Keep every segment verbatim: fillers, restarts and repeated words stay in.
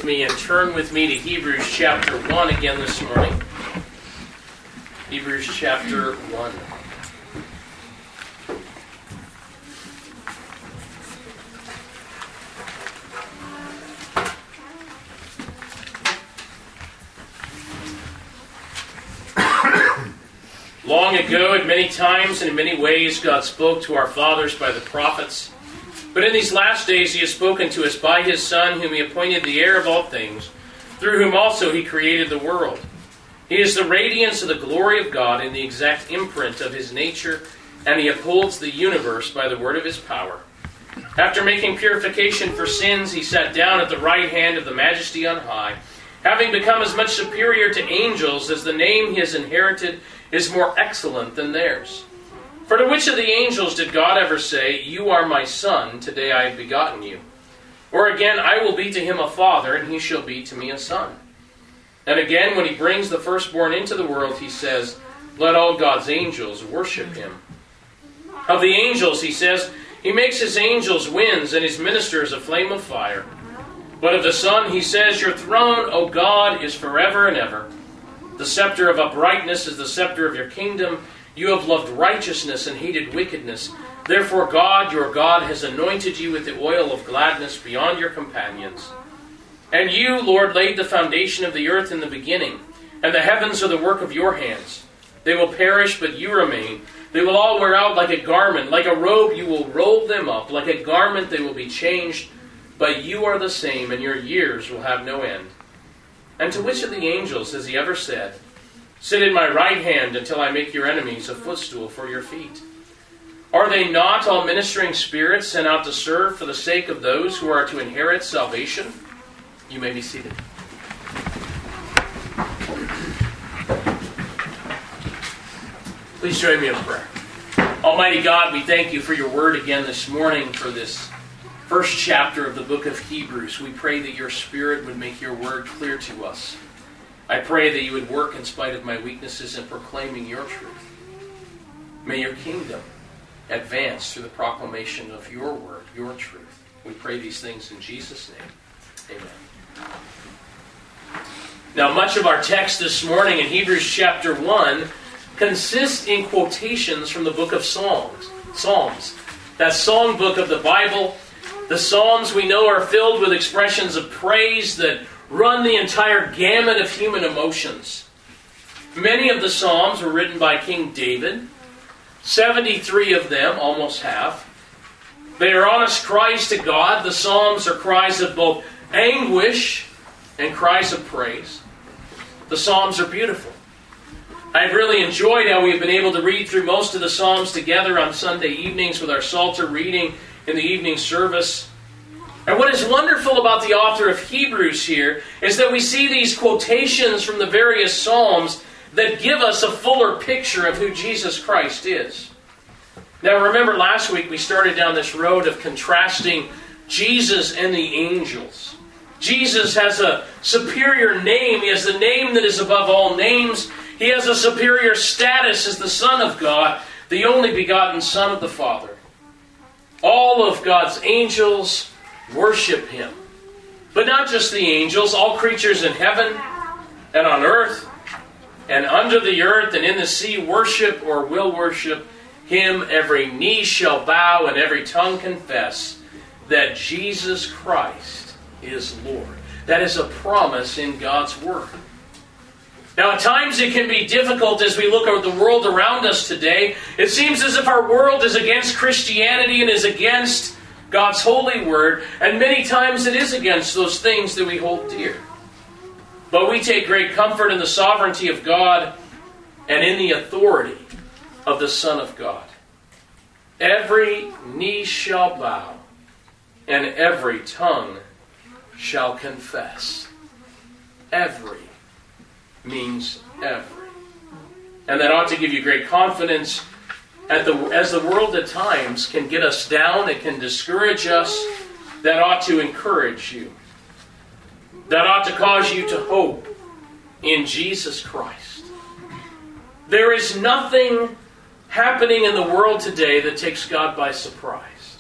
me and turn with me to Hebrews chapter one again this morning. Hebrews chapter one. Long ago, at many times and in many ways, God spoke to our fathers by the prophets. But in these last days he has spoken to us by his Son, whom he appointed the heir of all things, through whom also he created the world. He is the radiance of the glory of God and the exact imprint of his nature, and he upholds the universe by the word of his power. After making purification for sins, he sat down at the right hand of the Majesty on high, having become as much superior to angels as the name he has inherited is more excellent than theirs. For to which of the angels did God ever say, "You are my son, today I have begotten you"? Or again, "I will be to him a father, and he shall be to me a son"? And again, when he brings the firstborn into the world, he says, "Let all God's angels worship him." Of the angels, he says, "He makes his angels winds, and his ministers a flame of fire." But of the Son, he says, "Your throne, O God, is forever and ever. The scepter of uprightness is the scepter of your kingdom. You have loved righteousness and hated wickedness. Therefore God, your God, has anointed you with the oil of gladness beyond your companions. And you, Lord, laid the foundation of the earth in the beginning, and the heavens are the work of your hands. They will perish, but you remain. They will all wear out like a garment. Like a robe you will roll them up. Like a garment they will be changed. But you are the same, and your years will have no end." And to which of the angels has he ever said, "Sit in my right hand until I make your enemies a footstool for your feet"? Are they not all ministering spirits sent out to serve for the sake of those who are to inherit salvation? You may be seated. Please join me in prayer. Almighty God, we thank you for your word again this morning, for this first chapter of the book of Hebrews. We pray that your Spirit would make your word clear to us. I pray that you would work in spite of my weaknesses in proclaiming your truth. May your kingdom advance through the proclamation of your word, your truth. We pray these things in Jesus' name. Amen. Now, much of our text this morning in Hebrews chapter one consists in quotations from the book of Psalms. Psalms, that songbook of the Bible. The Psalms, we know, are filled with expressions of praise that run the entire gamut of human emotions. Many of the Psalms were written by King David. seventy-three of them, almost half. They are honest cries to God. The Psalms are cries of both anguish and cries of praise. The Psalms are beautiful. I've really enjoyed how we've been able to read through most of the Psalms together on Sunday evenings with our Psalter reading in the evening service. And what is wonderful about the author of Hebrews here is that we see these quotations from the various Psalms that give us a fuller picture of who Jesus Christ is. Now remember, last week we started down this road of contrasting Jesus and the angels. Jesus has a superior name. He has the name that is above all names. He has a superior status as the Son of God, the only begotten Son of the Father. All of God's angels worship him. But not just the angels, all creatures in heaven and on earth and under the earth and in the sea worship or will worship him. Every knee shall bow and every tongue confess that Jesus Christ is Lord. That is a promise in God's Word. Now, at times it can be difficult as we look at the world around us today. It seems as if our world is against Christianity and is against God's holy word, and many times it is against those things that we hold dear. But we take great comfort in the sovereignty of God and in the authority of the Son of God. Every knee shall bow, and every tongue shall confess. Every means every. And that ought to give you great confidence at the, as the world at times can get us down, it can discourage us. That ought to encourage you. That ought to cause you to hope in Jesus Christ. There is nothing happening in the world today that takes God by surprise.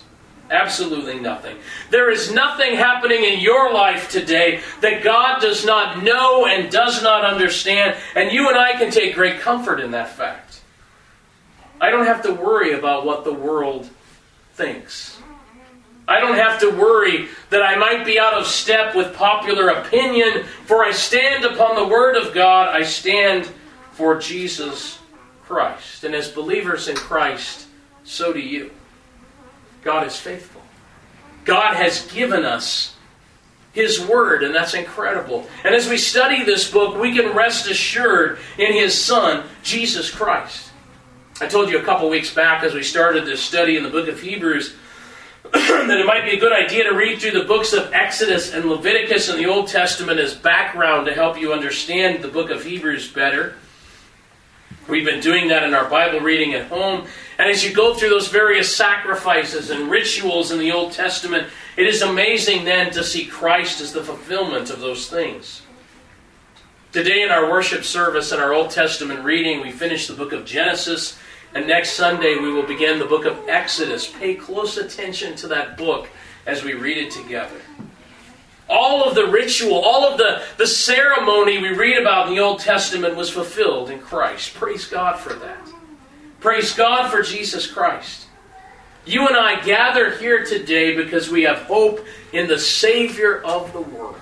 Absolutely nothing. There is nothing happening in your life today that God does not know and does not understand, and you and I can take great comfort in that fact. I don't have to worry about what the world thinks. I don't have to worry that I might be out of step with popular opinion, for I stand upon the Word of God. I stand for Jesus Christ. And as believers in Christ, so do you. God is faithful. God has given us His Word, and that's incredible. And as we study this book, we can rest assured in His Son, Jesus Christ. I told you a couple weeks back as we started this study in the book of Hebrews that it might be a good idea to read through the books of Exodus and Leviticus in the Old Testament as background to help you understand the book of Hebrews better. We've been doing that in our Bible reading at home. And as you go through those various sacrifices and rituals in the Old Testament, it is amazing then to see Christ as the fulfillment of those things. Today in our worship service and our Old Testament reading, we finish the book of Genesis. And next Sunday we will begin the book of Exodus. Pay close attention to that book as we read it together. All of the ritual, all of the, the ceremony we read about in the Old Testament was fulfilled in Christ. Praise God for that. Praise God for Jesus Christ. You and I gather here today because we have hope in the Savior of the world.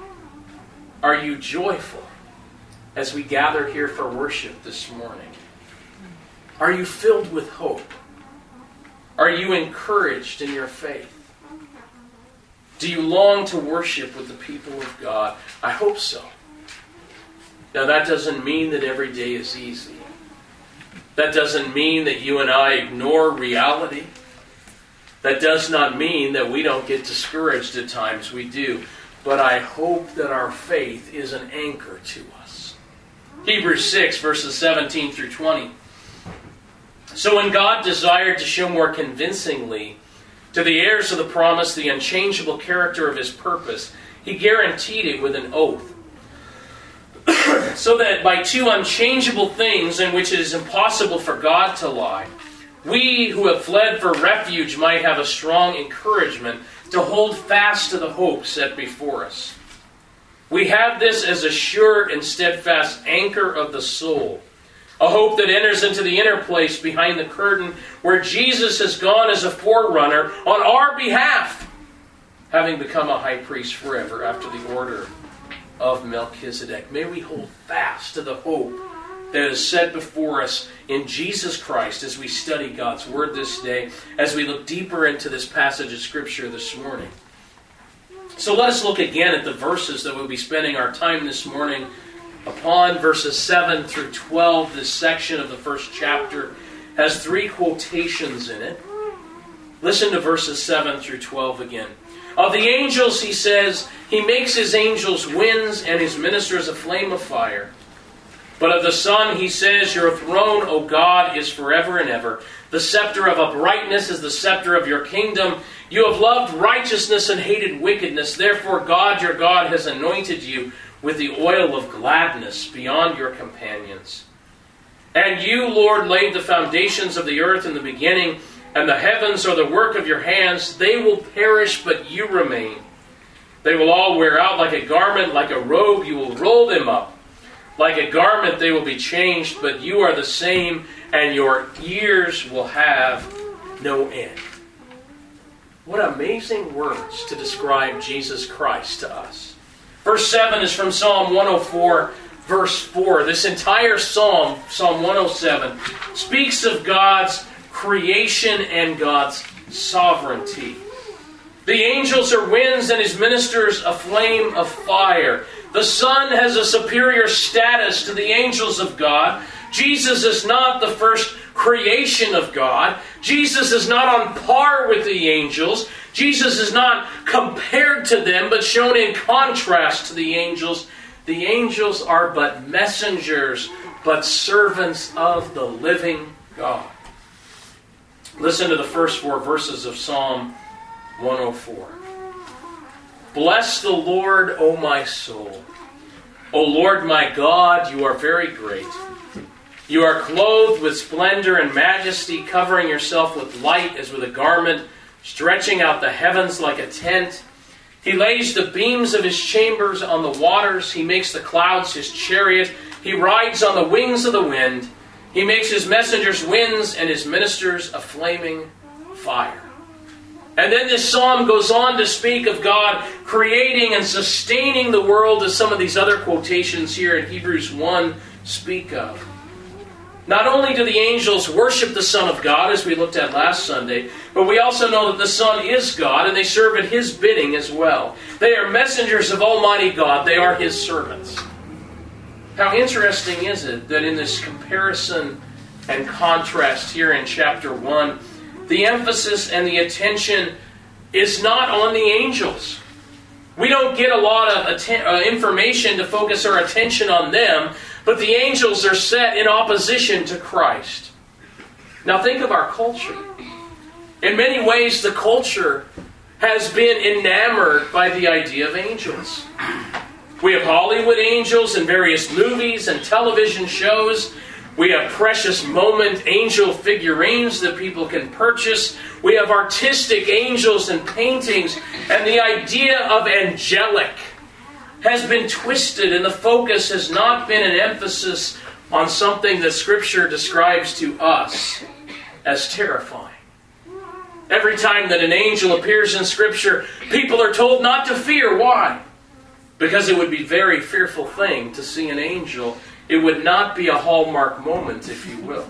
Are you joyful as we gather here for worship this morning? Are you filled with hope? Are you encouraged in your faith? Do you long to worship with the people of God? I hope so. Now that doesn't mean that every day is easy. That doesn't mean that you and I ignore reality. That does not mean that we don't get discouraged at times. We do. But I hope that our faith is an anchor to us. Hebrews six, verses seventeen through twenty. So when God desired to show more convincingly to the heirs of the promise the unchangeable character of His purpose, He guaranteed it with an oath. So that by two unchangeable things in which it is impossible for God to lie, we who have fled for refuge might have a strong encouragement to hold fast to the hope set before us. We have this as a sure and steadfast anchor of the soul, a hope that enters into the inner place behind the curtain where Jesus has gone as a forerunner on our behalf, having become a high priest forever after the order of Melchizedek. May we hold fast to the hope that is set before us in Jesus Christ as we study God's Word this day, as we look deeper into this passage of Scripture this morning. So let us look again at the verses that we'll be spending our time this morning upon. Verses seven through twelve. This section of the first chapter has three quotations in it. Listen to verses seven through twelve again. Of the angels, he says, He makes His angels winds and His ministers a flame of fire. But of the Son, He says, Your throne, O God, is forever and ever. The scepter of uprightness is the scepter of your kingdom. You have loved righteousness and hated wickedness. Therefore, God, your God, has anointed you with the oil of gladness beyond your companions. And you, Lord, laid the foundations of the earth in the beginning, and the heavens are the work of your hands. They will perish, but you remain. They will all wear out like a garment, like a robe. You will roll them up. Like a garment they will be changed, but you are the same, and your years will have no end. What amazing words to describe Jesus Christ to us. Verse seven is from Psalm one oh four, verse four. This entire psalm, Psalm one oh seven, speaks of God's creation and God's sovereignty. The angels are winds and His ministers a flame of fire. The Son has a superior status to the angels of God. Jesus is not the first creation of God. Jesus is not on par with the angels. Jesus is not compared to them, but shown in contrast to the angels. The angels are but messengers, but servants of the living God. Listen to the first four verses of Psalm one oh four. Bless the Lord, O my soul. O Lord my God, you are very great. You are clothed with splendor and majesty, covering yourself with light as with a garment. stretching out the heavens like a tent. He lays the beams of his chambers on the waters. He makes the clouds his chariot. He rides on the wings of the wind. He makes his messengers winds and his ministers a flaming fire. And then this psalm goes on to speak of God creating and sustaining the world, as some of these other quotations here in Hebrews one speak of. Not only do the angels worship the Son of God, as we looked at last Sunday, but we also know that the Son is God, and they serve at His bidding as well. They are messengers of Almighty God. They are His servants. How interesting is it that in this comparison and contrast here in chapter one, the emphasis and the attention is not on the angels. We don't get a lot of atten- uh, information to focus our attention on them, but the angels are set in opposition to Christ. Now think of our culture. In many ways, the culture has been enamored by the idea of angels. We have Hollywood angels in various movies and television shows. We have precious moment angel figurines that people can purchase. We have artistic angels and paintings. And the idea of angelic has been twisted, and the focus has not been an emphasis on something that Scripture describes to us as terrifying. Every time that an angel appears in Scripture, people are told not to fear. Why? Because it would be a very fearful thing to see an angel. It would not be a hallmark moment, if you will.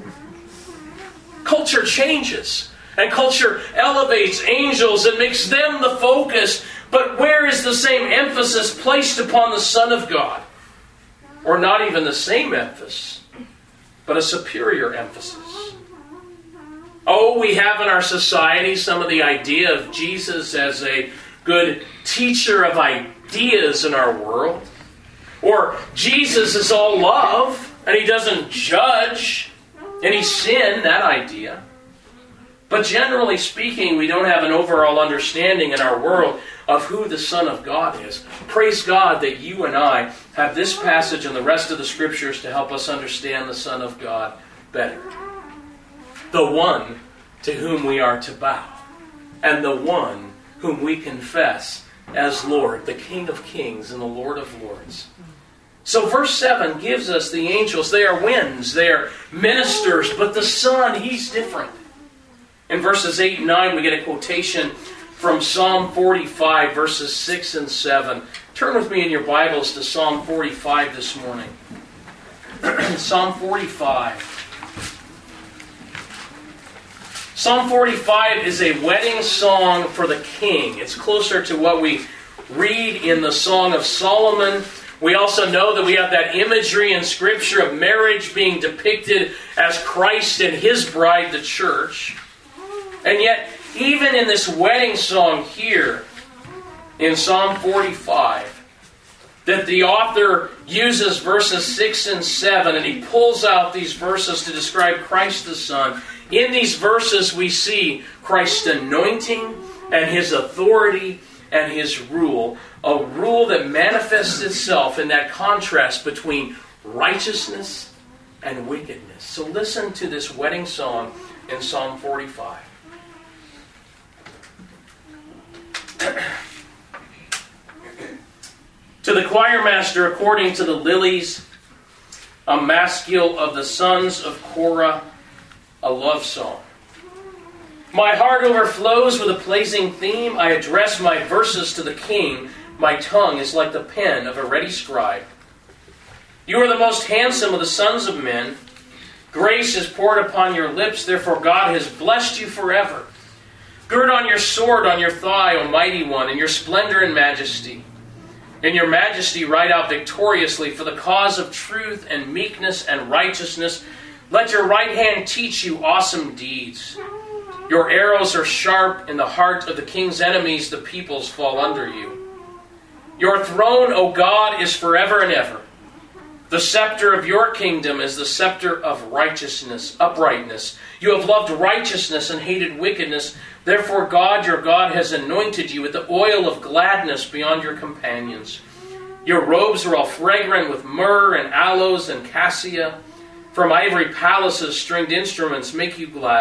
Culture changes, and culture elevates angels and makes them the focus. But where is the same emphasis placed upon the Son of God? Or not even the same emphasis, but a superior emphasis. Oh, we have in our society some of the idea of Jesus as a good teacher of ideas in our world. Or Jesus is all love, and He doesn't judge any sin, that idea. But generally speaking, we don't have an overall understanding in our world of who the Son of God is. Praise God that you and I have this passage and the rest of the Scriptures to help us understand the Son of God better. The one to whom we are to bow, and the one whom we confess as Lord, the King of Kings and the Lord of Lords. So verse seven gives us the angels. They are winds, they are ministers, but the Son, He's different. In verses eight and nine, we get a quotation from Psalm forty-five, verses six and seven. Turn with me in your Bibles to Psalm forty-five this morning. Psalm forty-five. Psalm forty-five is a wedding song for the king. It's closer to what we read in the Song of Solomon. We also know that we have that imagery in Scripture of marriage being depicted as Christ and His bride, the church. And yet, even in this wedding song here, in Psalm forty-five, that the author uses verses six and seven, and he pulls out these verses to describe Christ the Son. In these verses we see Christ's anointing and His authority and His rule. A rule that manifests itself in that contrast between righteousness and wickedness. So listen to this wedding song in Psalm forty-five. To the choir master, according to the lilies, a maskil of the sons of Korah, a love song. My heart overflows with a pleasing theme. I address my verses to the king. My tongue is like the pen of a ready scribe. You are the most handsome of the sons of men. Grace is poured upon your lips, therefore God has blessed you forever. Gird on your sword on your thigh, O mighty one, in your splendor and majesty. In your majesty ride out victoriously for the cause of truth and meekness and righteousness. Let your right hand teach you awesome deeds. Your arrows are sharp. In the heart of the king's enemies, the peoples fall under you. Your throne, O God, is forever and ever. The scepter of your kingdom is the scepter of righteousness, uprightness. You have loved righteousness and hated wickedness. Therefore God, your God, has anointed you with the oil of gladness beyond your companions. Your robes are all fragrant with myrrh and aloes and cassia. From ivory palaces, stringed instruments make you glad.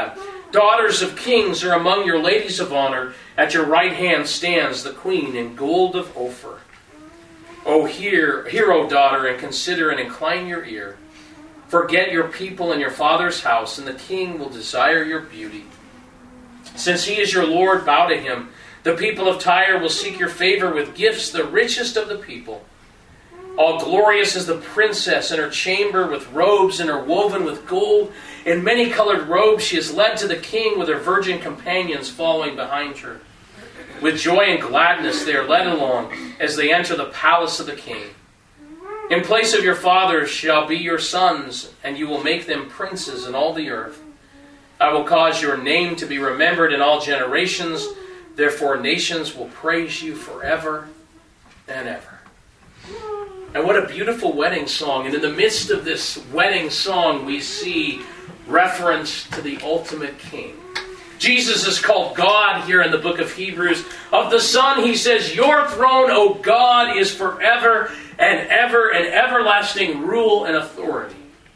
Daughters of kings are among your ladies of honor. At your right hand stands the queen in gold of Ophir. O hear, hear, O daughter, and consider and incline your ear. Forget your people and your father's house, and the king will desire your beauty. Since he is your Lord, bow to him. The people of Tyre will seek your favor with gifts, the richest of the people. All glorious is the princess in her chamber, with robes interwoven with gold. In many-colored robes she is led to the king, with her virgin companions following behind her. With joy and gladness they are led along as they enter the palace of the king. In place of your fathers shall be your sons, and you will make them princes in all the earth. I will cause your name to be remembered in all generations. Therefore nations will praise you forever and ever. And what a beautiful wedding song. And in the midst of this wedding song, we see reference to the ultimate king. Jesus is called God here in the book of Hebrews. Of the Son, he says, your throne, O God, is forever and ever, and everlasting rule and authority.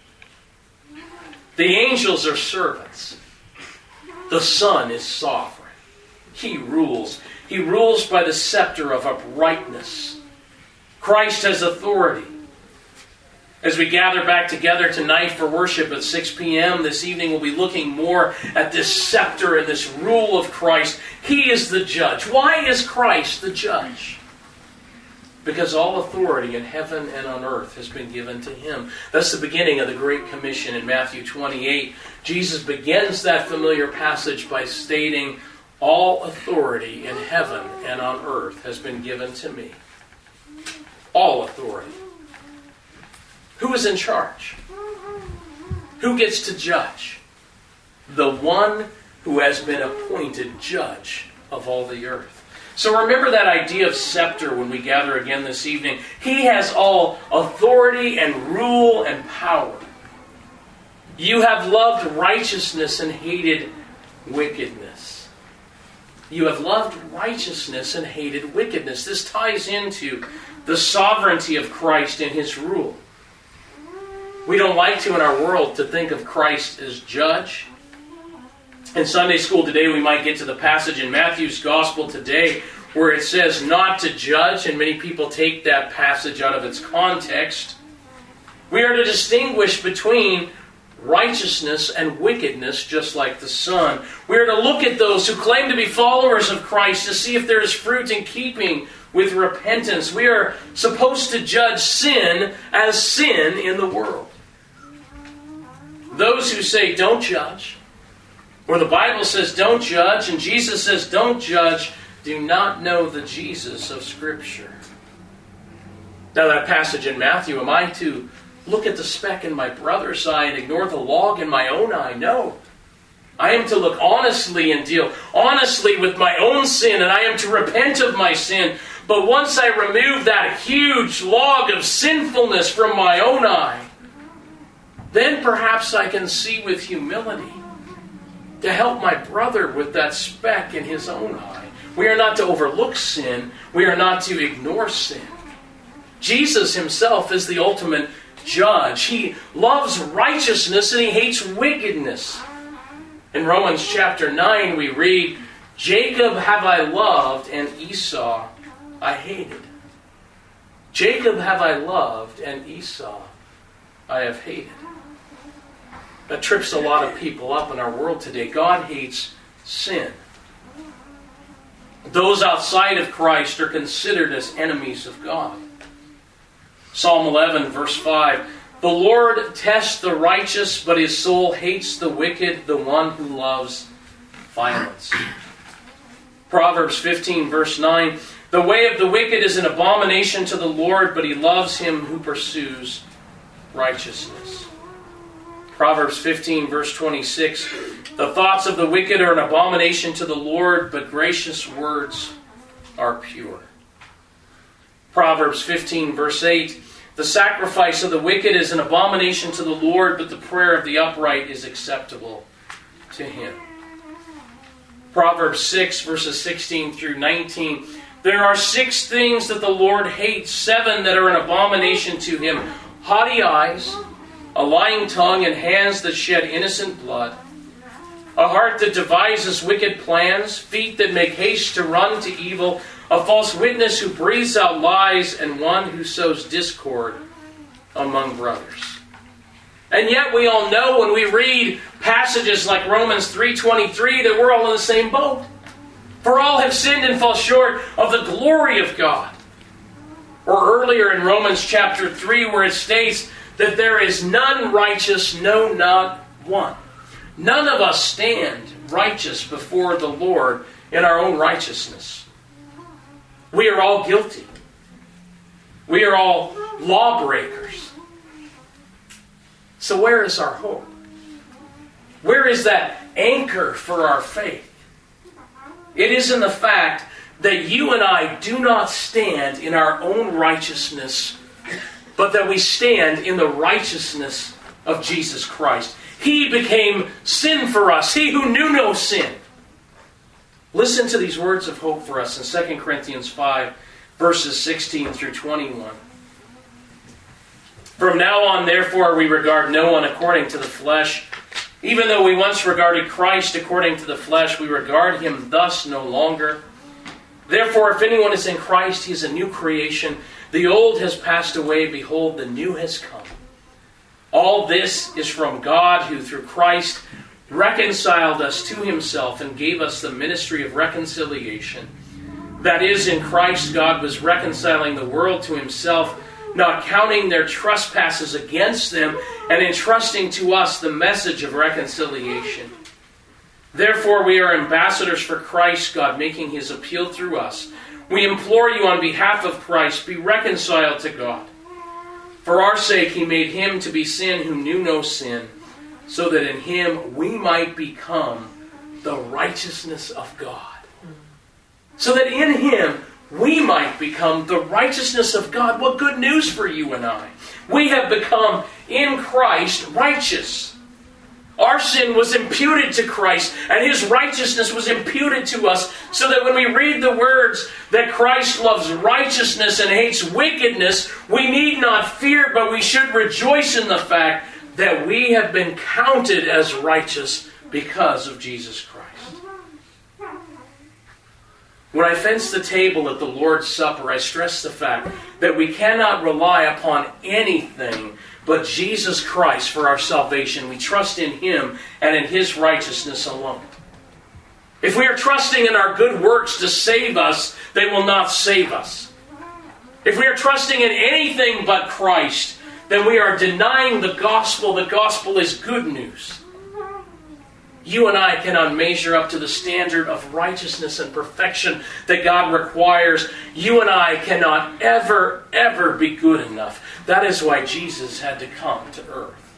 The angels are servants. The Son is sovereign. He rules. He rules by the scepter of uprightness. Christ has authority. As we gather back together tonight for worship at six p.m. this evening, we'll be looking more at this scepter and this rule of Christ. He is the judge. Why is Christ the judge? Because all authority in heaven and on earth has been given to him. That's the beginning of the Great Commission in Matthew twenty-eight. Jesus begins that familiar passage by stating, all authority in heaven and on earth has been given to me. All authority. Who is in charge? Who gets to judge? The one who has been appointed judge of all the earth. So remember that idea of scepter when we gather again this evening. He has all authority and rule and power. You have loved righteousness and hated wickedness. You have loved righteousness and hated wickedness. This ties into the sovereignty of Christ and his rule. We don't like to in our world to think of Christ as judge. In Sunday school today we might get to the passage in Matthew's Gospel today where it says not to judge, and many people take that passage out of its context. We are to distinguish between righteousness and wickedness, just like the Son. We are to look at those who claim to be followers of Christ to see if there is fruit in keeping with repentance. We are supposed to judge sin as sin in the world. Those who say don't judge, or the Bible says don't judge, and Jesus says don't judge, do not know the Jesus of Scripture. Now that passage in Matthew, am I to look at the speck in my brother's eye and ignore the log in my own eye? No. I am to look honestly and deal honestly with my own sin, and I am to repent of my sin. But once I remove that huge log of sinfulness from my own eye, then perhaps I can see with humility to help my brother with that speck in his own eye. We are not to overlook sin. We are not to ignore sin. Jesus himself is the ultimate judge. He loves righteousness and he hates wickedness. In Romans chapter nine we read, Jacob have I loved and Esau I hated. Jacob have I loved and Esau I have hated. That trips a lot of people up in our world today. God hates sin. Those outside of Christ are considered as enemies of God. Psalm eleven verse five, the Lord tests the righteous, but his soul hates the wicked, the one who loves violence. Proverbs fifteen verse nine, the way of the wicked is an abomination to the Lord, but he loves him who pursues righteousness. Proverbs fifteen verse twenty-six, the thoughts of the wicked are an abomination to the Lord, but gracious words are pure. Proverbs fifteen verse eight, the sacrifice of the wicked is an abomination to the Lord, but the prayer of the upright is acceptable to him. Proverbs six verses sixteen through nineteen, there are six things that the Lord hates, seven that are an abomination to him: haughty eyes, a lying tongue, and hands that shed innocent blood, a heart that devises wicked plans, feet that make haste to run to evil, a false witness who breathes out lies, and one who sows discord among brothers. And yet we all know when we read passages like Romans three twenty-three that we're all in the same boat. For all have sinned and fall short of the glory of God. Or earlier in Romans chapter three where it states that there is none righteous, no, not one. None of us stand righteous before the Lord in our own righteousness. We are all guilty. We are all lawbreakers. So where is our hope? Where is that anchor for our faith? It is in the fact that you and I do not stand in our own righteousness, but that we stand in the righteousness of Jesus Christ. He became sin for us, He who knew no sin. Listen to these words of hope for us in Second Corinthians five, verses sixteen through twenty-one. From now on, therefore, we regard no one according to the flesh. Even though we once regarded Christ according to the flesh, we regard Him thus no longer. Therefore, if anyone is in Christ, he is a new creation. The old has passed away. Behold, the new has come. All this is from God, who through Christ reconciled us to Himself and gave us the ministry of reconciliation. That is, in Christ, God was reconciling the world to Himself, not counting their trespasses against them, and entrusting to us the message of reconciliation. Therefore, we are ambassadors for Christ, God making His appeal through us. We implore you on behalf of Christ, be reconciled to God. For our sake He made Him to be sin who knew no sin, so that in Him we might become the righteousness of God. So that in Him we might become the righteousness of God. What good news for you and I. We have become in Christ righteous. Our sin was imputed to Christ, and His righteousness was imputed to us, so that when we read the words that Christ loves righteousness and hates wickedness, we need not fear, but we should rejoice in the fact that we have been counted as righteous because of Jesus Christ. When I fence the table at the Lord's Supper, I stress the fact that we cannot rely upon anything but Jesus Christ for our salvation. We trust in Him and in His righteousness alone. If we are trusting in our good works to save us, they will not save us. If we are trusting in anything but Christ, then we are denying the gospel. The gospel is good news. You and I cannot measure up to the standard of righteousness and perfection that God requires. You and I cannot ever, ever be good enough. That is why Jesus had to come to earth.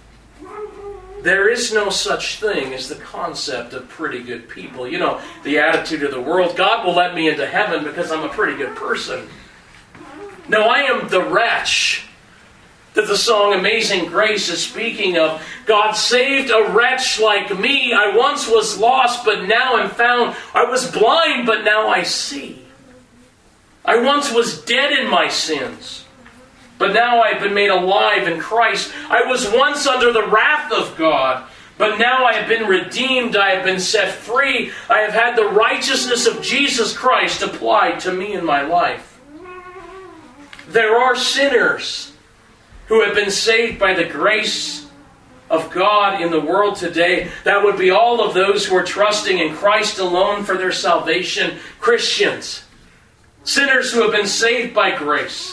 There is no such thing as the concept of pretty good people. You know, the attitude of the world, God will let me into heaven because I'm a pretty good person. No, I am the wretch that the song Amazing Grace is speaking of. God saved a wretch like me. I once was lost, but now am found. I was blind, but now I see. I once was dead in my sins, but now I have been made alive in Christ. I was once under the wrath of God, but now I have been redeemed. I have been set free. I have had the righteousness of Jesus Christ applied to me in my life. There are sinners who have been saved by the grace of God in the world today. That would be all of those who are trusting in Christ alone for their salvation. Christians. Sinners who have been saved by grace.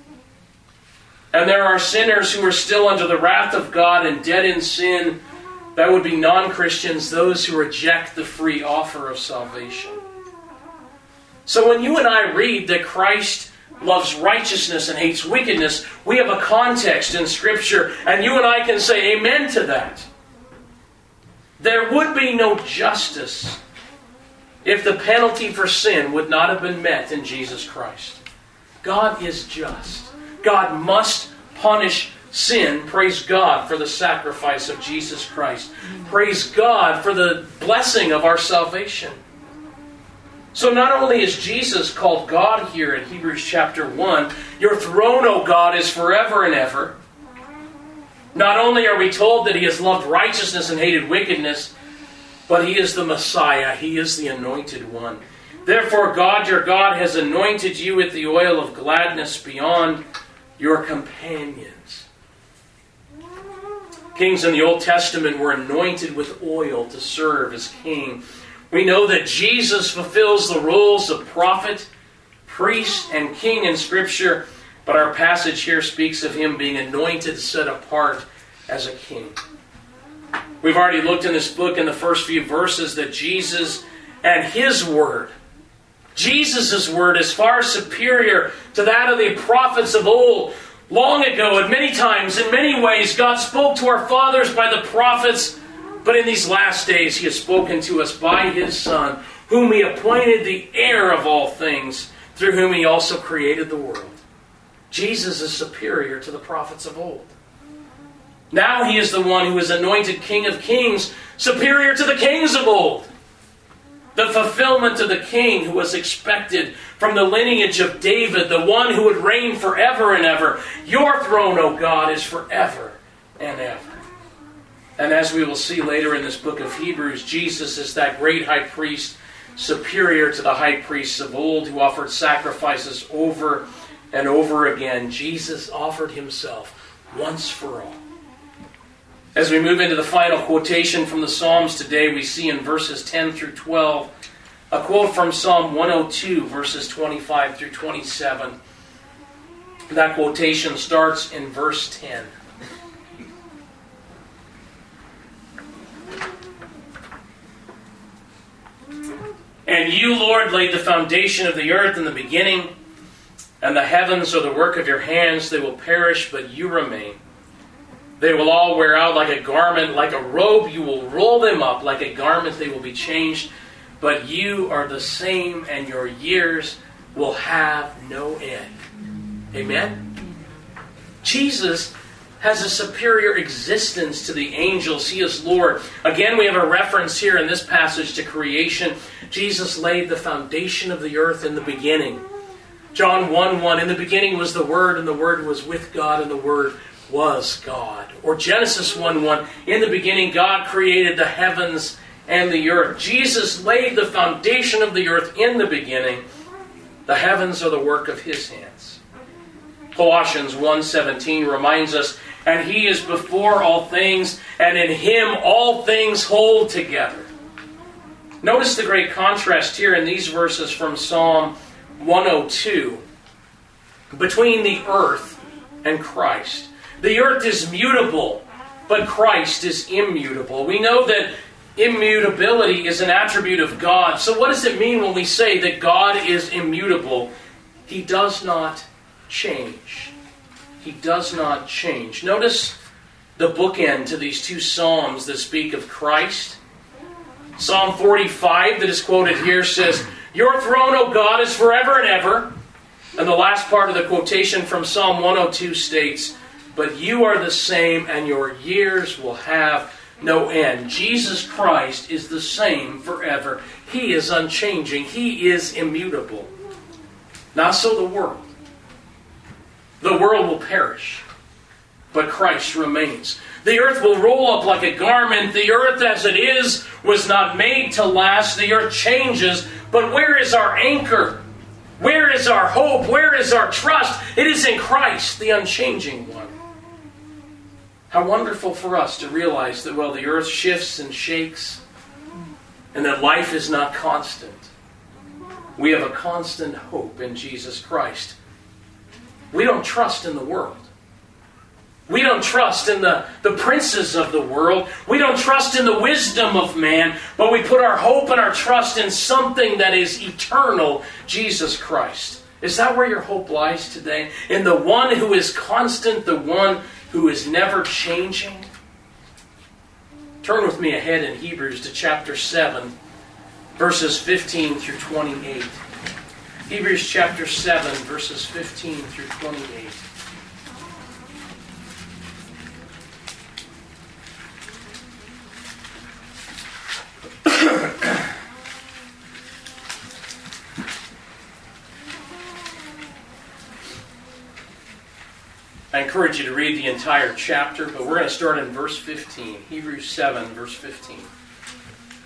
And there are sinners who are still under the wrath of God and dead in sin. That would be non-Christians, those who reject the free offer of salvation. So when you and I read that Christ loves righteousness and hates wickedness, we have a context in Scripture, and you and I can say amen to that. There would be no justice if the penalty for sin would not have been met in Jesus Christ. God is just. God must punish sin. Praise God for the sacrifice of Jesus Christ. Praise God for the blessing of our salvation. So not only is Jesus called God here in Hebrews chapter one, your throne, O God, is forever and ever. Not only are we told that He has loved righteousness and hated wickedness, but he is the Messiah. He is the anointed one. Therefore, God, your God, has anointed you with the oil of gladness beyond your companions. Kings in the Old Testament were anointed with oil to serve as king. We know that Jesus fulfills the roles of prophet, priest, and king in Scripture, but our passage here speaks of him being anointed, set apart as a king. We've already looked in this book in the first few verses that Jesus and his word, Jesus' word, is far superior to that of the prophets of old. Long ago, and many times, in many ways, God spoke to our fathers by the prophets, but in these last days he has spoken to us by his Son, whom he appointed the heir of all things, through whom he also created the world. Jesus is superior to the prophets of old. Now he is the one who is anointed King of Kings, superior to the kings of old. The fulfillment of the king who was expected from the lineage of David, the one who would reign forever and ever. Your throne, O God, is forever and ever. And as we will see later in this book of Hebrews, Jesus is that great high priest, superior to the high priests of old who offered sacrifices over and over again. Jesus offered himself once for all. As we move into the final quotation from the Psalms today, we see in verses ten through twelve a quote from Psalm one oh two, verses twenty-five through twenty-seven. That quotation starts in verse ten. And you, Lord, laid the foundation of the earth in the beginning, and the heavens are the work of your hands. They will perish, but you remain. They will all wear out like a garment, like a robe. You will roll them up like a garment. They will be changed. But you are the same, and your years will have no end. Amen? Jesus has a superior existence to the angels. He is Lord. Again, we have a reference here in this passage to creation. Jesus laid the foundation of the earth in the beginning. John one one, in the beginning was the Word, and the Word was with God, and the Word was God. Or Genesis one one, in the beginning God created the heavens and the earth. Jesus laid the foundation of the earth in the beginning. The heavens are the work of his hands. Colossians one seventeen reminds us, and he is before all things, and in him all things hold together. Notice the great contrast here in these verses from Psalm one oh two between the earth and Christ. The earth is mutable, but Christ is immutable. We know that immutability is an attribute of God. So what does it mean when we say that God is immutable? He does not change. He does not change. Notice the bookend to these two psalms that speak of Christ. Psalm forty-five that is quoted here says, your throne, O God, is forever and ever. And the last part of the quotation from Psalm one oh two states, but you are the same, and your years will have no end. Jesus Christ is the same forever. He is unchanging. He is immutable. Not so the world. The world will perish, but Christ remains. The earth will roll up like a garment. The earth as it is was not made to last. The earth changes, but where is our anchor? Where is our hope? Where is our trust? It is in Christ, the unchanging one. How wonderful for us to realize that while the earth shifts and shakes, and that life is not constant, we have a constant hope in Jesus Christ. We don't trust in the world. We don't trust in the, the princes of the world. We don't trust in the wisdom of man, but we put our hope and our trust in something that is eternal, Jesus Christ. Is that where your hope lies today? In the one who is constant, the one who is never changing? Turn with me ahead in Hebrews to chapter seven, verses fifteen through twenty-eight. Hebrews chapter seven, verses fifteen through twenty-eight. I encourage you to read the entire chapter, but we're going to start in verse fifteen. Hebrews seven, verse fifteen.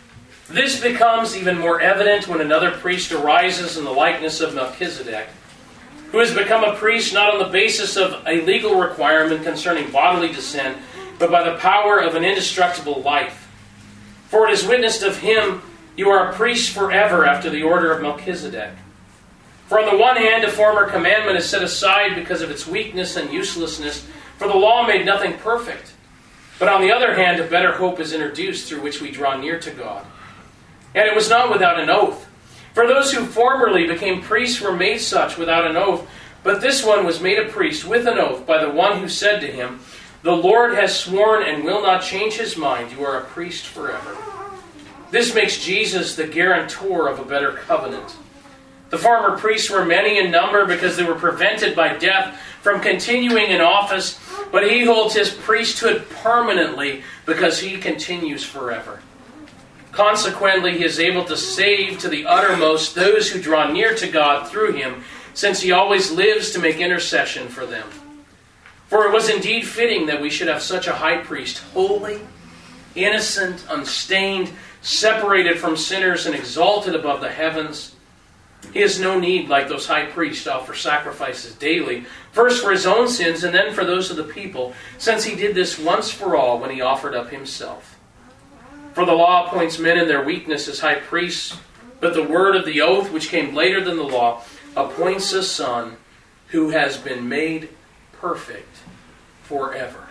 This becomes even more evident when another priest arises in the likeness of Melchizedek, who has become a priest not on the basis of a legal requirement concerning bodily descent, but by the power of an indestructible life. For it is witnessed of him, you are a priest forever after the order of Melchizedek. For on the one hand, a former commandment is set aside because of its weakness and uselessness, for the law made nothing perfect. But on the other hand, a better hope is introduced through which we draw near to God. And it was not without an oath. For those who formerly became priests were made such without an oath, but this one was made a priest with an oath by the one who said to him, "The Lord has sworn and will not change his mind. You are a priest forever." This makes Jesus the guarantor of a better covenant. The former priests were many in number because they were prevented by death from continuing in office, but he holds his priesthood permanently because he continues forever. Consequently, he is able to save to the uttermost those who draw near to God through him, since he always lives to make intercession for them. For it was indeed fitting that we should have such a high priest, holy, innocent, unstained, separated from sinners, and exalted above the heavens. He has no need, like those high priests, to offer sacrifices daily, first for his own sins and then for those of the people, since he did this once for all when he offered up himself. For the law appoints men in their weakness as high priests, but the word of the oath, which came later than the law, appoints a son who has been made perfect forever.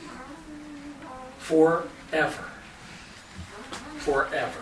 Forever. Forever.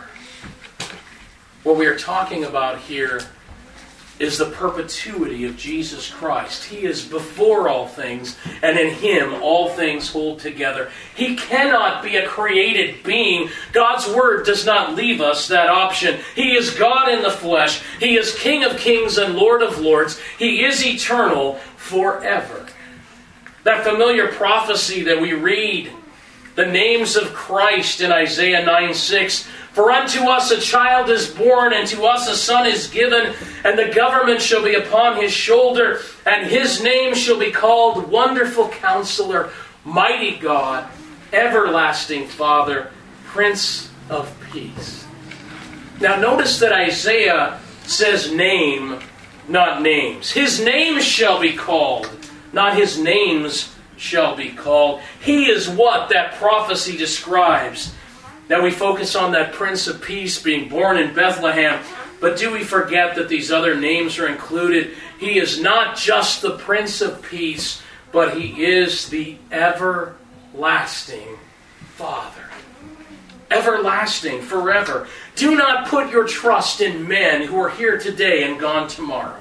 What we are talking about here is the perpetuity of Jesus Christ. He is before all things, and in him all things hold together. He cannot be a created being. God's word does not leave us that option. He is God in the flesh. He is King of kings and Lord of lords. He is eternal forever. That familiar prophecy that we read, the names of Christ in Isaiah nine six, "For unto us a child is born, and to us a son is given, and the government shall be upon his shoulder, and his name shall be called Wonderful Counselor, Mighty God, Everlasting Father, Prince of Peace." Now notice that Isaiah says name, not names. His name shall be called, not his names shall be called. He is what that prophecy describes. Now we focus on that Prince of Peace being born in Bethlehem, but do we forget that these other names are included? He is not just the Prince of Peace, but he is the everlasting Father. Everlasting, forever. Do not put your trust in men who are here today and gone tomorrow.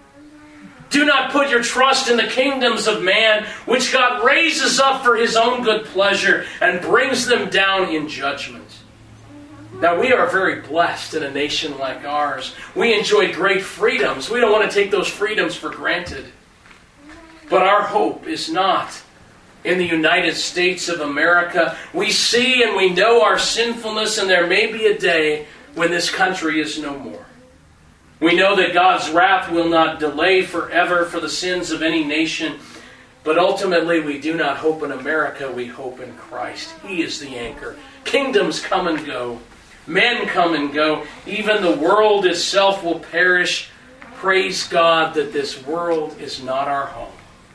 Do not put your trust in the kingdoms of man, which God raises up for his own good pleasure and brings them down in judgment. Now, we are very blessed in a nation like ours. We enjoy great freedoms. We don't want to take those freedoms for granted. But our hope is not in the United States of America. We see and we know our sinfulness, and there may be a day when this country is no more. We know that God's wrath will not delay forever for the sins of any nation, but ultimately we do not hope in America, we hope in Christ. He is the anchor. Kingdoms come and go. Men come and go. Even the world itself will perish. Praise God that this world is not our home.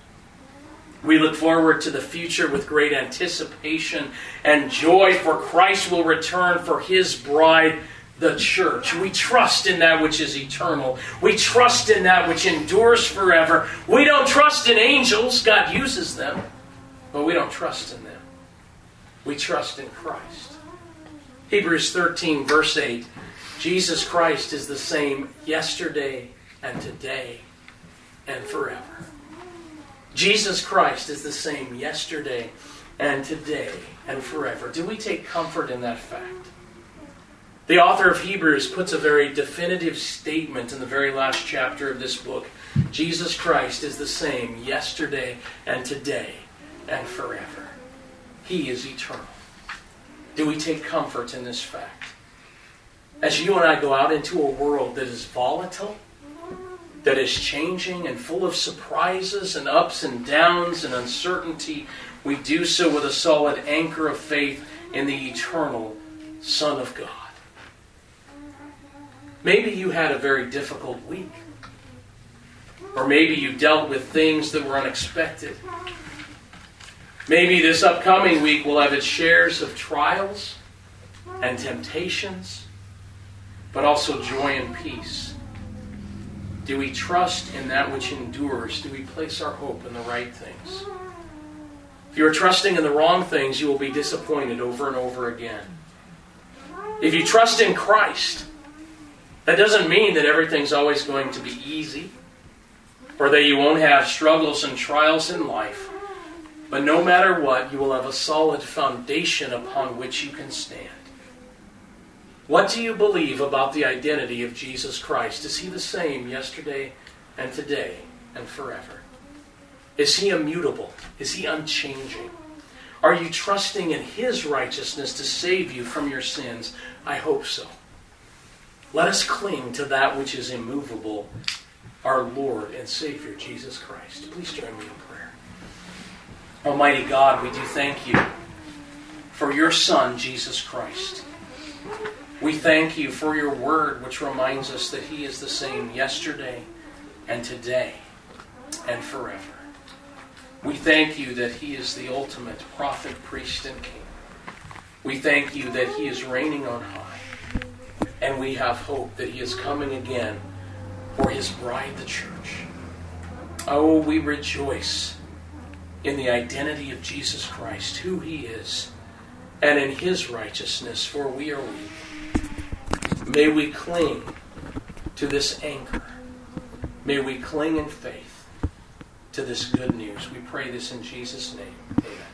We look forward to the future with great anticipation and joy, for Christ will return for his bride, the church. We trust in that which is eternal. We trust in that which endures forever. We don't trust in angels. God uses them, but we don't trust in them. We trust in Christ. Hebrews thirteen verse eight. Jesus Christ is the same yesterday and today and forever. Jesus Christ is the same yesterday and today and forever. Do we take comfort in that fact? The author of Hebrews puts a very definitive statement in the very last chapter of this book. Jesus Christ is the same yesterday and today and forever. He is eternal. Do we take comfort in this fact? As you and I go out into a world that is volatile, that is changing and full of surprises and ups and downs and uncertainty, we do so with a solid anchor of faith in the eternal Son of God. Maybe you had a very difficult week. Or maybe you dealt with things that were unexpected. Maybe this upcoming week will have its shares of trials and temptations, but also joy and peace. Do we trust in that which endures? Do we place our hope in the right things? If you are trusting in the wrong things, you will be disappointed over and over again. If you trust in Christ, that doesn't mean that everything's always going to be easy, or that you won't have struggles and trials in life. But no matter what, you will have a solid foundation upon which you can stand. What do you believe about the identity of Jesus Christ? Is he the same yesterday and today and forever? Is he immutable? Is he unchanging? Are you trusting in his righteousness to save you from your sins? I hope so. Let us cling to that which is immovable, our Lord and Savior, Jesus Christ. Please join me in prayer. Almighty God, we do thank you for your Son, Jesus Christ. We thank you for your word, which reminds us that he is the same yesterday and today and forever. We thank you that he is the ultimate prophet, priest, and king. We thank you that he is reigning on high. And we have hope that he is coming again for his bride, the church. Oh, we rejoice in the identity of Jesus Christ, who he is, and in his righteousness, for we are weak. May we cling to this anchor. May we cling in faith to this good news. We pray this in Jesus' name. Amen.